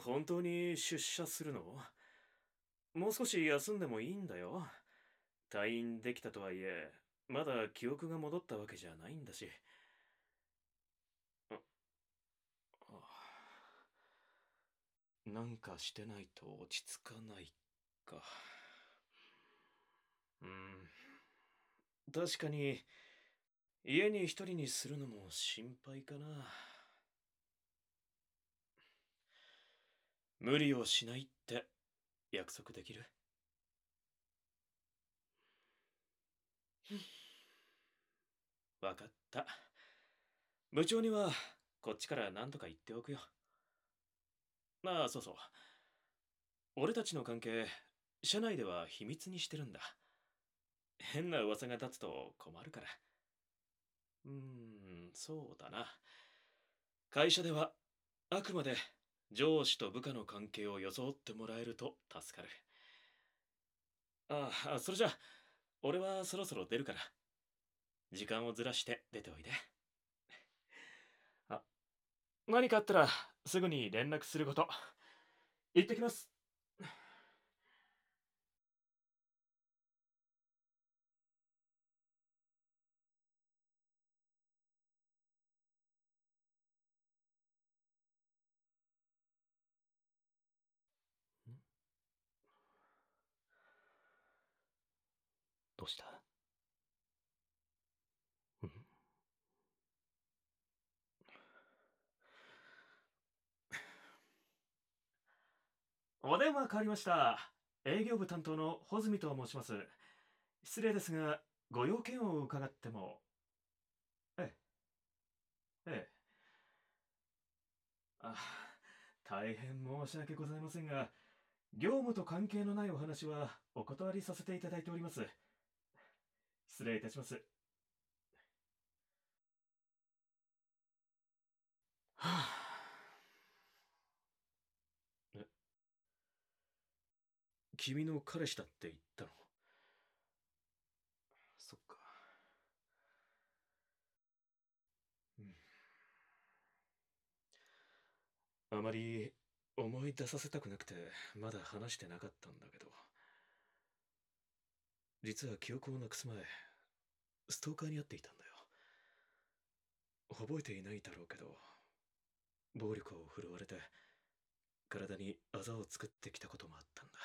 本当に出社するの？もう少し休んでもいいんだよ。退院できたとはいえ、まだ記憶が戻ったわけじゃないんだし。あなんかしてないと落ち着かないか。うん。確かに、家に一人にするのも心配かな。無理をしないって約束できる？わかった。部長にはこっちから何とか言っておくよ。ああ、そうそう。俺たちの関係、社内では秘密にしてるんだ。変な噂が立つと困るから。そうだな。会社ではあくまで上司と部下の関係を装ってもらえると助かる。それじゃあ、俺はそろそろ出るから、時間をずらして出ておいで。あ、何かあったらすぐに連絡すること。行ってきます。どうした？んお電話変わりました。営業部担当の穂積と申します。失礼ですが、ご用件を伺っても？ええ、ええ。あ、大変申し訳ございませんが、業務と関係のないお話はお断りさせていただいております。失礼いたします。はえ、君の彼氏だって言ったの？そっか。うん、あまり思い出させたくなくてまだ話してなかったんだけど、実は記憶をなくす前、ストーカーに会っていたんだよ。覚えていないだろうけど、暴力を振るわれて体にあざを作ってきたこともあったんだ。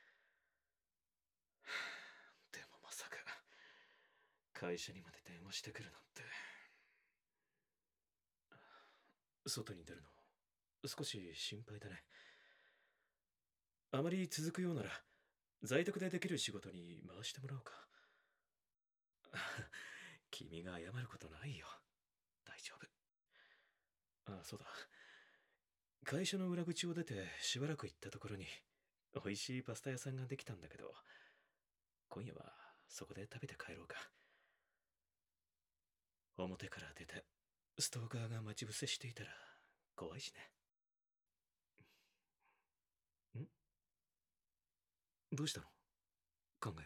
でもまさか会社にまで電話してくるなんて。外に出るの少し心配だね。あまり続くようなら在宅でできる仕事に回してもらおうか。君が謝ることないよ。大丈夫。そうだ。会社の裏口を出てしばらく行ったところに美味しいパスタ屋さんができたんだけど、今夜はそこで食べて帰ろうか。表から出てストーカーが待ち伏せしていたら怖いしね。んどうしたの？考え込んで。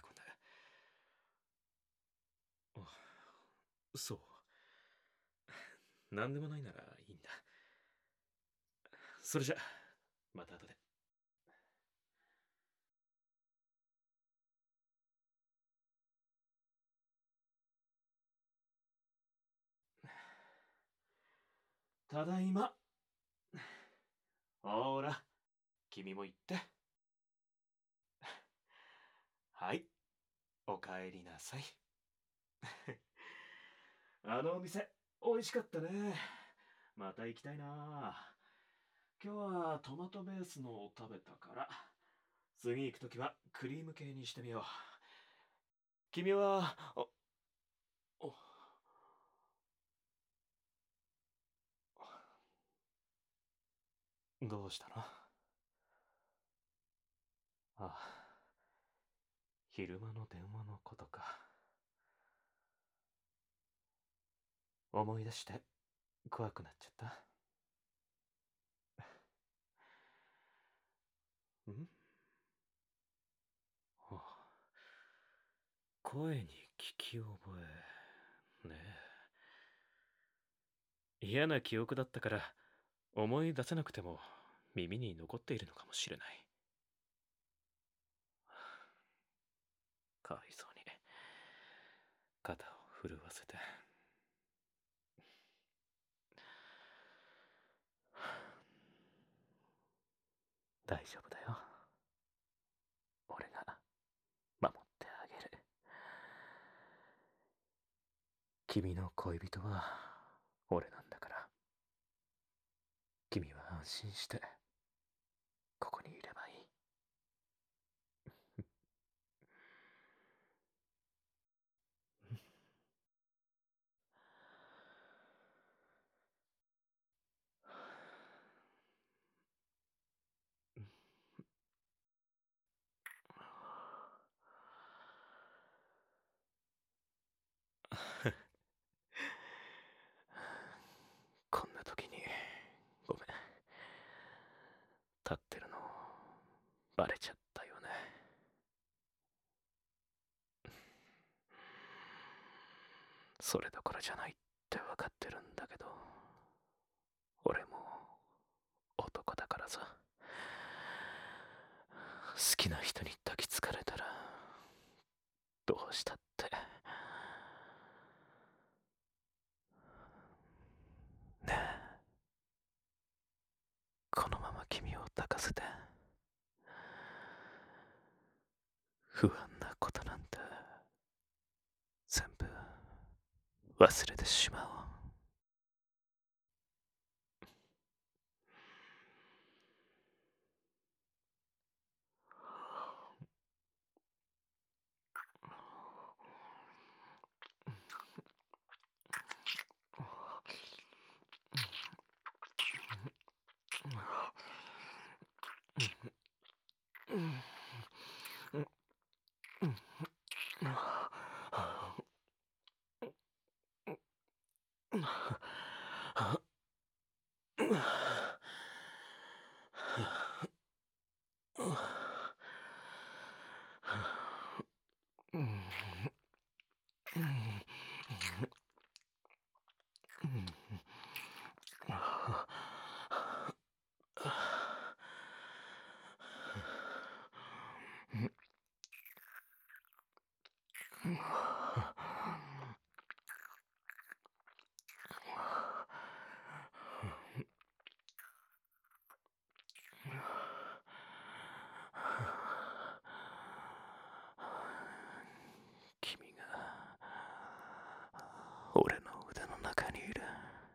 あ、そう。何でもないならいいんだ。それじゃ、また後で。ただいま。ほーら、君も行って。はい、おかえりなさい。あのお店、美味しかったね。また行きたいな。今日はトマトベースのを食べたから、次行くときはクリーム系にしてみよう。君は、おどうしたの？昼間の電話のことか。思い出して怖くなっちゃった。んあ声に聞き覚え。ねえ。嫌な記憶だったから思い出せなくても耳に残っているのかもしれない。かわいそうに肩を震わせて。大丈夫だよ。俺が守ってあげる。君の恋人は俺なんだから。君は安心してここにいればいい。こんな時にごめん。立ってるのバレちゃったよね。それどころじゃないって分かってるんだけど、俺も男だからさ。好きな人に抱きつかれたらどうしたって。ねえ、このまま君を抱かせて不安なことなんて全部忘れてしまおう。君が俺の腕の中にいる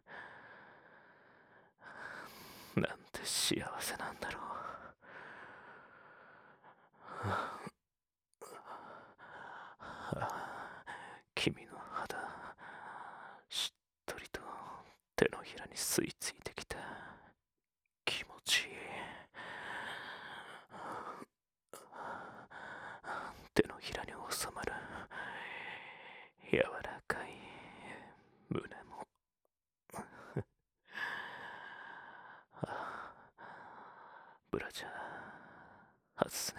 なんて幸せなんだろう。君の肌しっとりと手のひらに吸い付いてきた。気持ちいい。手のひらに収まる柔らかい胸もブラジャー外すね。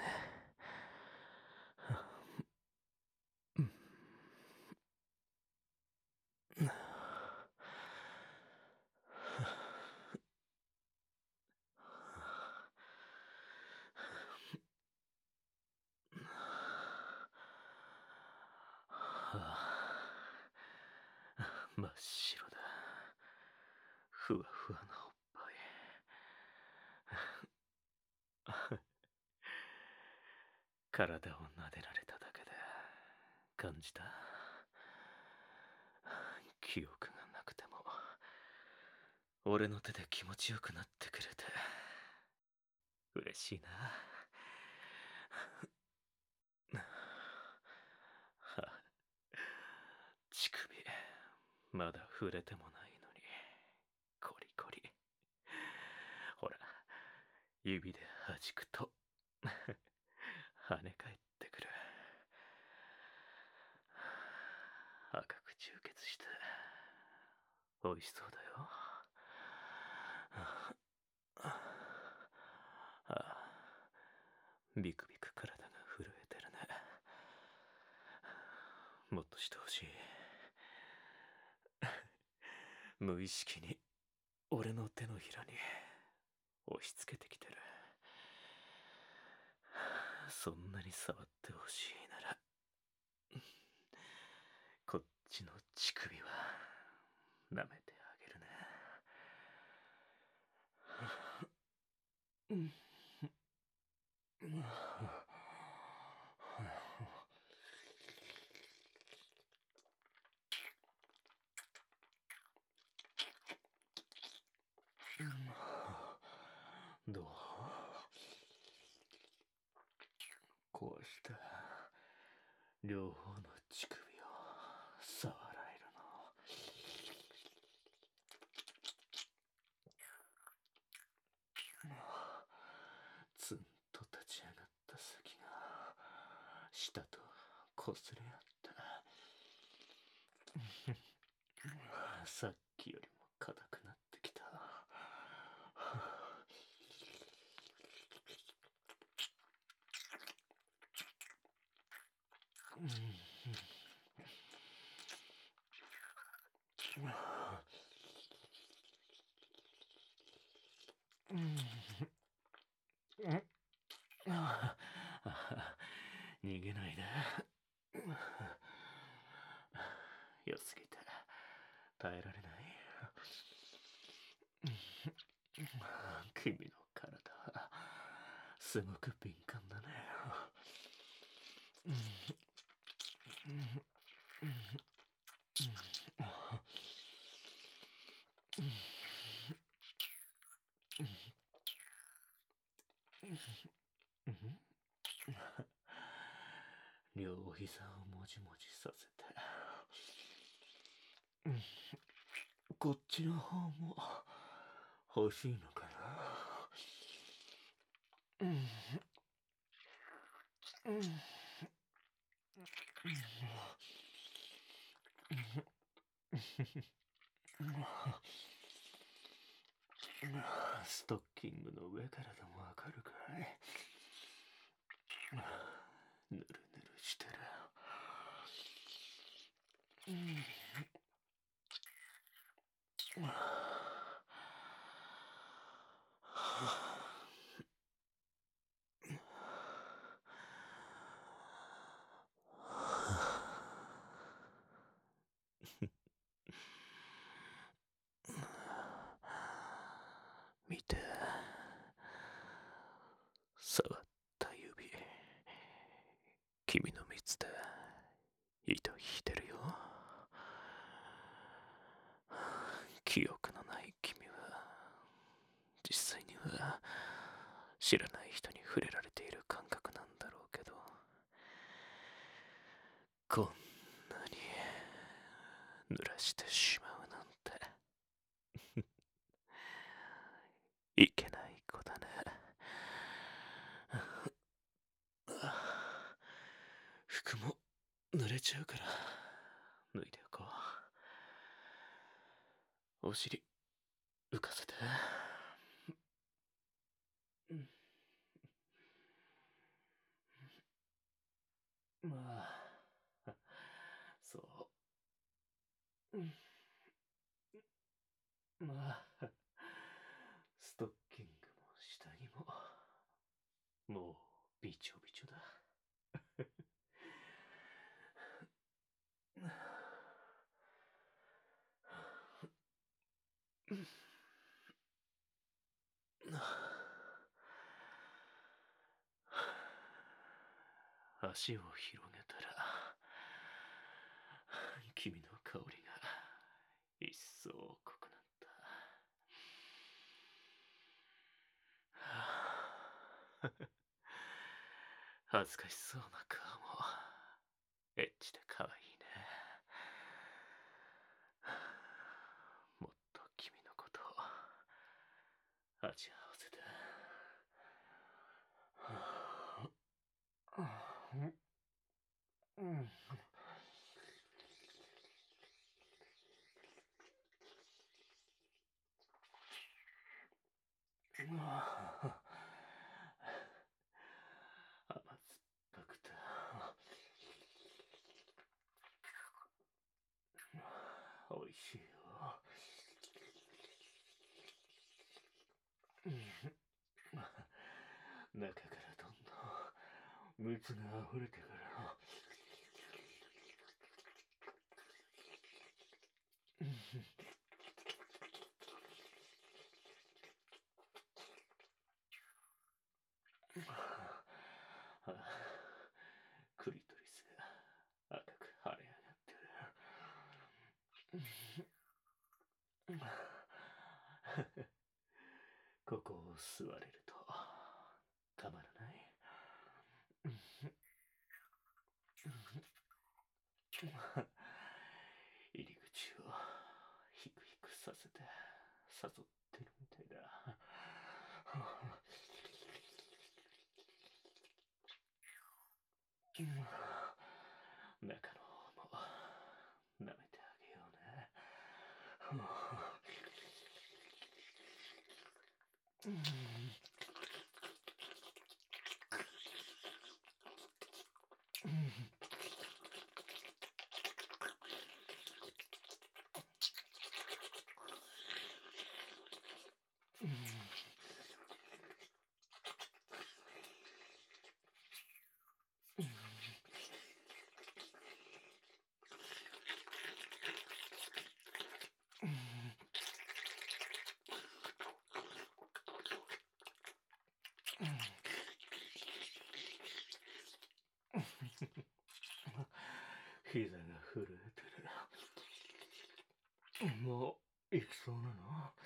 真っ白だ。ふわふわなおっぱい。体を撫でられただけで感じた。記憶がなくても俺の手で気持ちよくなってくれて嬉しいな。乳首まだ触れてもないのにコリコリ。ほら指で弾くと跳ね返ってくる。赤く充血して美味しそうだよ。ビクビク体が震えてるね。もっとしてほしい。無意識に俺の手のひらに押し付けてきてる。そんなに触ってほしいなら、こっちの乳首は舐めてあげるね。どう？こうした両方の乳首を触られるの。ツンと立ち上がった先が舌とこすれ合った。さっきよりも硬くなってきた。逃げないで。良すぎて耐えられない。君の体すごく敏感だね。両膝をもじもじさせて、こっちの方も欲しいのかな。ストッキングの上からでもわかるかい？ぬるぬるしてる。見て、触った指、君の蜜で糸引いてるよ。記憶のない君は実際には知らない人に触れられている感覚なんだろうけど、こんなに濡らしてしまうなんていけない子だね。服も濡れちゃうから脱いでおこう。お尻浮かせて。まあ、そう。まあ、ストッキングも下着ももうびちょびちょだ。足を広げたら君の香りが一層濃くなった。恥ずかしそうな顔もエッチで可愛いね。もっと君のことを味わわせて。甘酸っぱくておいしいよ。 蜜が溢れてくるの。クリトリスが赤く腫れ上がってる。ここを吸われるとたまらない。入り口をヒクヒクさせて誘ってるみたいだ。中の方も舐めてあげようね。膝が震えてる。もう行きそうなの？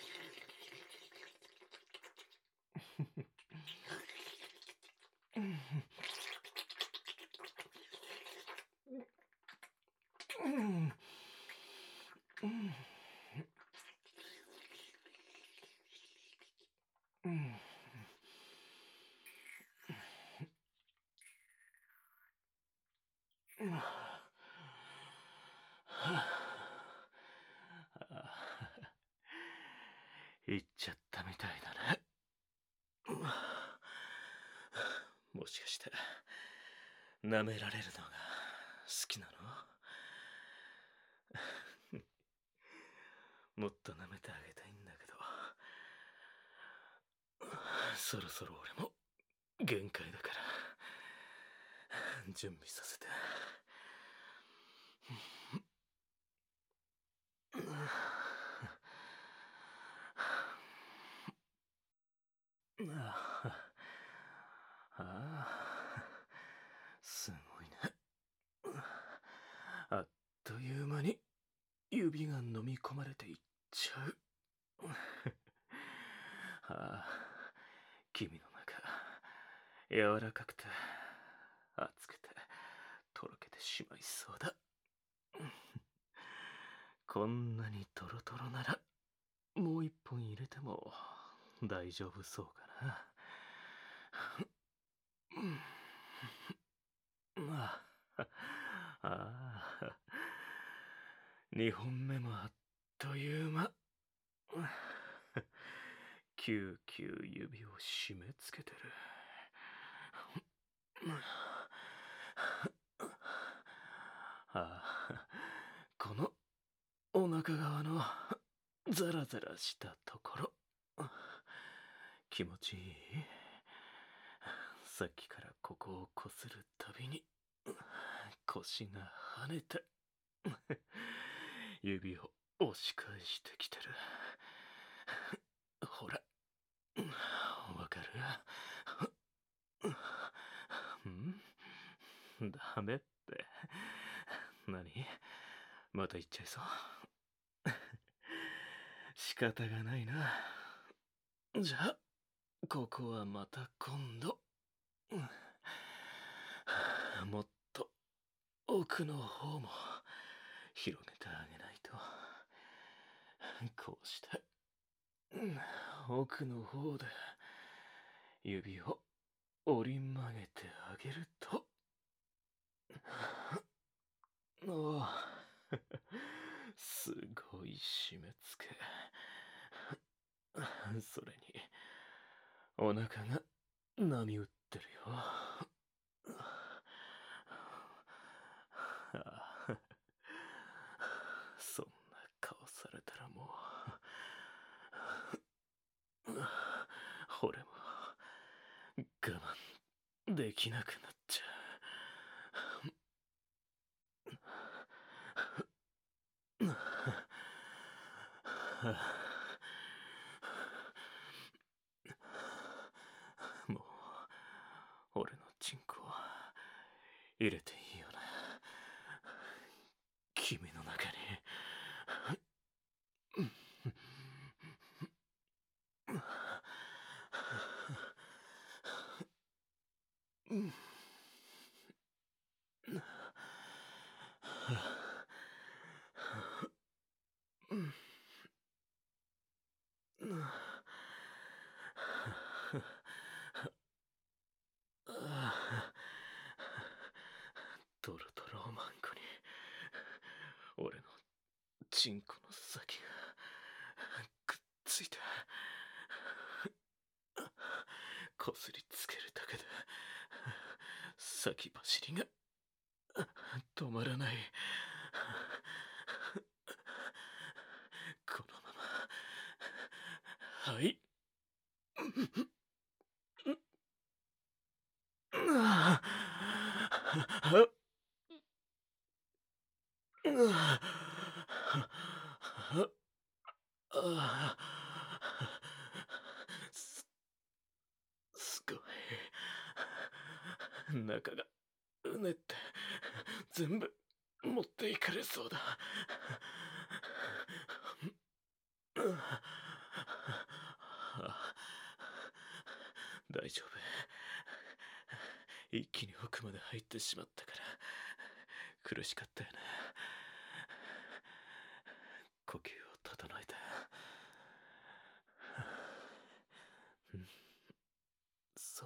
行っちゃったみたいだね。もしかして舐められるのが好きなの？もっと舐めてあげたいんだけど、そろそろ俺も限界だから準備させて。すごいね。あっという間に指が飲み込まれていっちゃう。君の中柔らかくて熱くてとろけてしまいそうだ。こんなにトロトロならもう一本入れても大丈夫そうかな。2本目もあっという間。キューキュー指を締め付けてる。このお腹側のザラザラしたところ気持ちいい？さっきからここをこするたびに腰が跳ねて指を押し返してきてる。ほらわかる？ダメって。何？また言っちゃいそう？仕方がないな。じゃあここはまた今度。もっと奥の方も広げてあげないと。こうして奥の方で指を折り曲げてあげると。すごい締め付け。それにお腹が波打ってるよ。そんな顔されたらもう俺も我慢できなくなっちゃう。 入れていいよな。君の中に。ドロドロおまんこに俺のチンコの先がくっついた。こすりつけるだけで先走りが止まらない。このまま、はい。すごい。中がうねって全部持っていかれそうだ。大丈夫。一気に奥まで入ってしまったから苦しかったよね。呼吸を整えた。そう。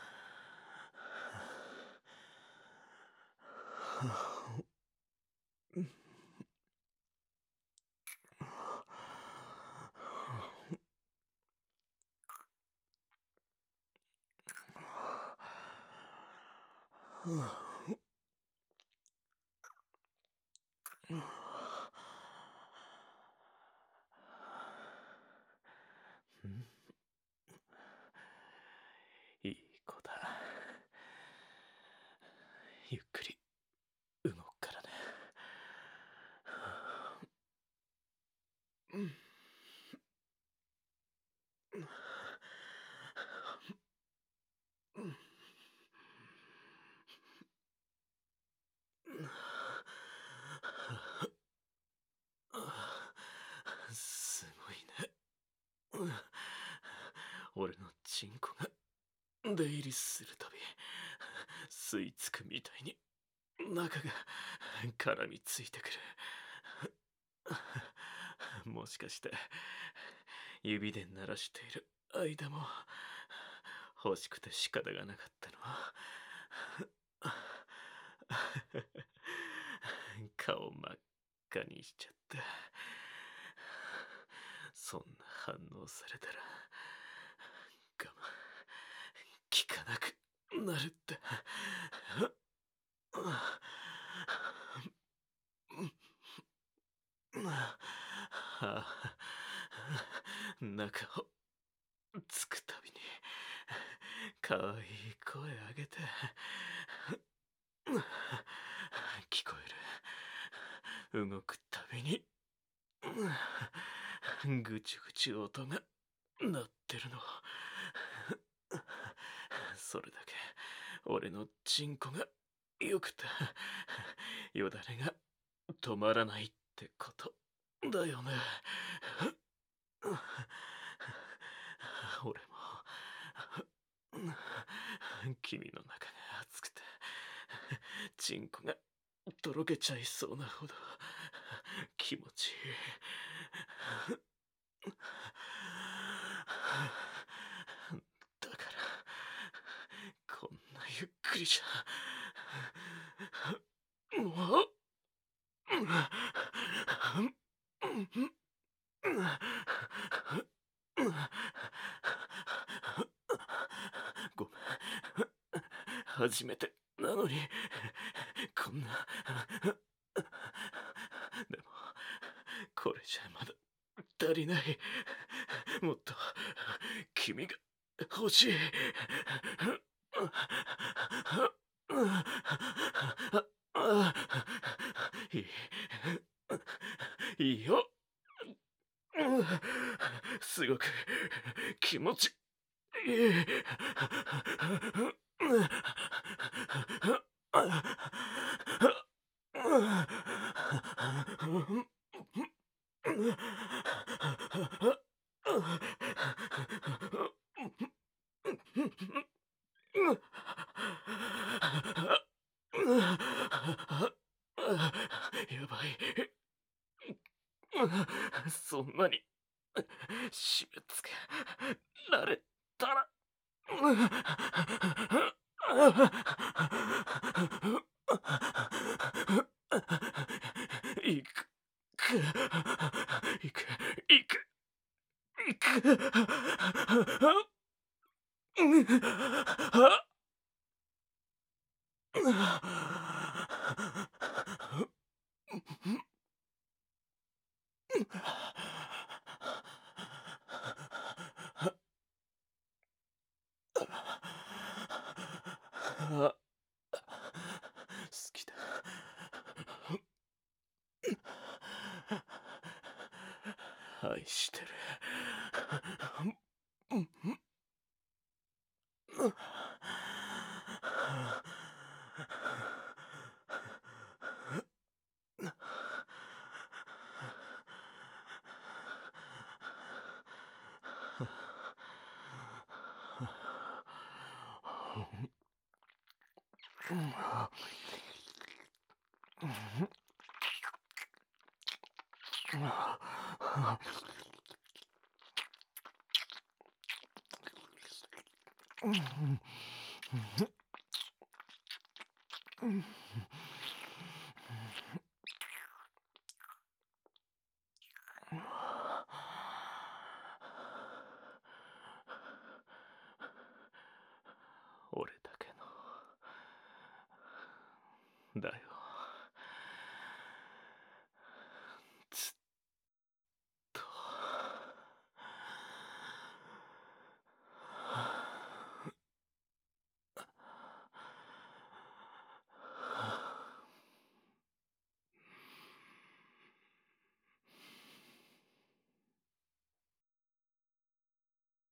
いい子だ。ゆっくり動くからね。すごいね。俺のチンコが出入りするたび吸い付くみたいに中が絡みついてくる。もしかして指で鳴らしている間も欲しくて仕方がなかったのは顔真っ赤にしちゃった。そんな反応されたら我慢効かなくなるって。中をつくたびにかわいい声上げて聞こえる。動くたびにぐちゅぐちゅ音が鳴ってるの。それだけ俺のチンコがよくてよだれが止まらないってことだよね。俺も君の中が熱くてチンコがとろけちゃいそうなほど気持ちいい。だからこんなゆっくりじゃもうごめん。初めてなのにこんな。でもこれじゃまだ足りない。もっと君が欲しい。いい、いいよ。すごく気持ちいい。 やばい。そんなに締め付けられたら。行く。行く。行く。行く。好きだ。愛してる。俺だけのだよ。